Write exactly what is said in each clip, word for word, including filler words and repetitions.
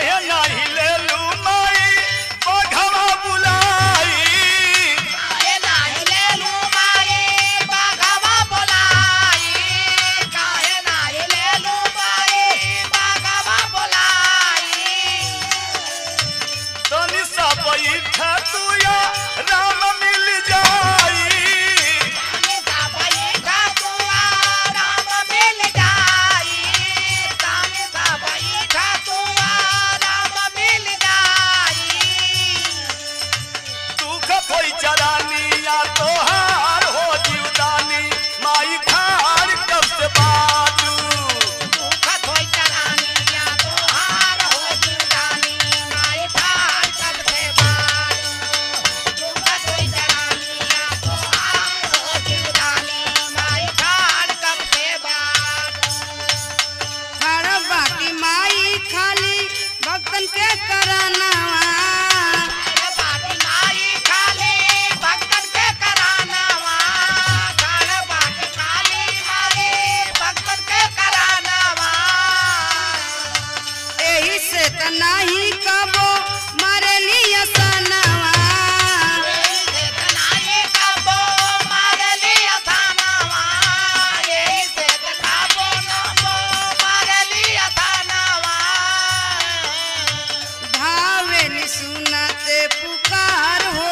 काहे नाही ले लू माई बघवा बुलाई काहे नाही ले लू माई बघवा बुलाई काहे नाही ले लू माई बघवा बुलाई तनी सा बैठा तू या राम मिल जाई तनी सा बैठा तू राम मिल जाई तनी सा बैठा तू राम मिल जाई दुख कोई चरानिया तोहार हो जीवदानी माई खार कब से बाजू दुख कोई चरानिया तोहार हो जीवदानी माई खार कब से बाजू दुख कोई चरानिया तोहार हो जीवदानी माई खार कब से बाजू खड़ा बाटी माई खाली भक्तन के करानावा अरे बाटी माई खाली भक्तन के करानावा काढ़ बाटी खाली माई भक्तन के करानावा एही से त नाही कबो मरेली असनावा यही से तनाई काबो मारली अथानावा यही से काबो नबो मारली अथानावा धावेली सुनते पुकार हो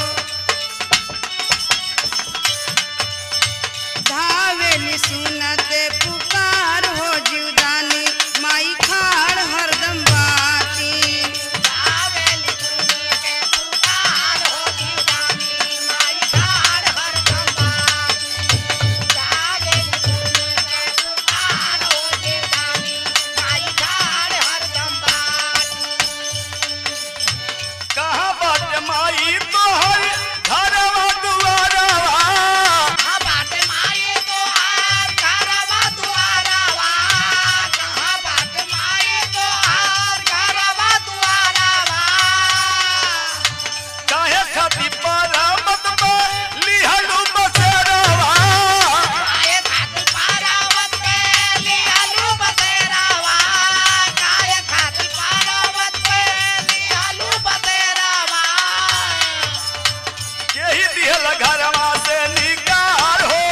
धावेली सुनते पुकार हो जीवदानी माई खाड़ हरदम बाटी जावेली सुन के पुकार हो जीवदानी माई खाड़ हरदम बाटी जावेली सुन के पुकार हो जीवदानी माई खाड़ हरदम बाटी कहाँ बाटे माई तोहर घरवा दुआरवा कहाँ बाटे माई तोहार घरवा दुआरवा कहाँ बाटे माई तोहार घरवा दुआरवा काहे खाती परमत में लिहलू बसेरवा काहे खातिर पारावत के लिहलू बसेरावा काहे खातिर पारावत के लिहलू बसेरावा यही दिहल घरवा से निकार हो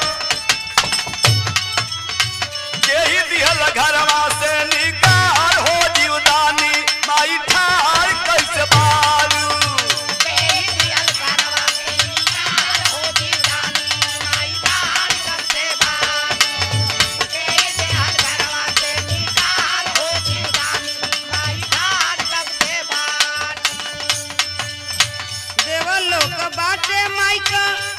यही दिहल घरवा से निकार हो जीवदानी माई ठार कैसे बालू तेरी दियल घरवा से निकार हो जीवदानी माई ठार करते बानी तेरी दियल घरवा से निकार हो जीवदानी माई ठार करते बानी देवलोक बाटे माई का